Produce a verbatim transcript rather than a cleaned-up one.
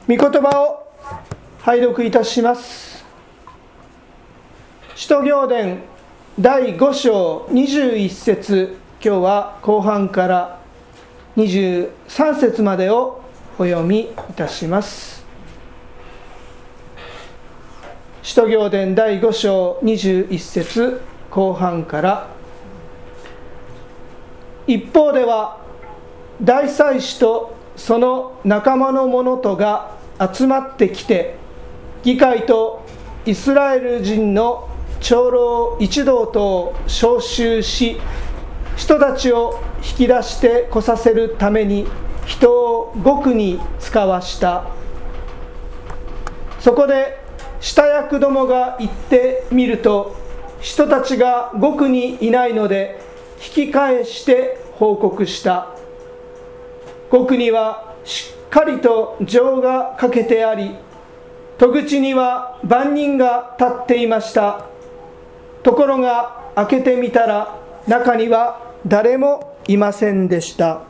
御言葉を拝読いたします。使徒行伝だいご章にじゅういち節、今日は後半からにじゅうさん節までをお読みいたします。使徒行伝だいご章にじゅういち節後半から。一方では大祭司とその仲間の者とが集まってきて、議会とイスラエル人の長老一同とを招集し、人たちを引き出して来させるために人を獄に使わした。そこで下役どもが行ってみると、人たちが獄にいないので引き返して報告した。獄にはしっかりと錠がかけてあり、戸口には番人が立っていました。ところが開けてみたら、中には誰もいませんでした。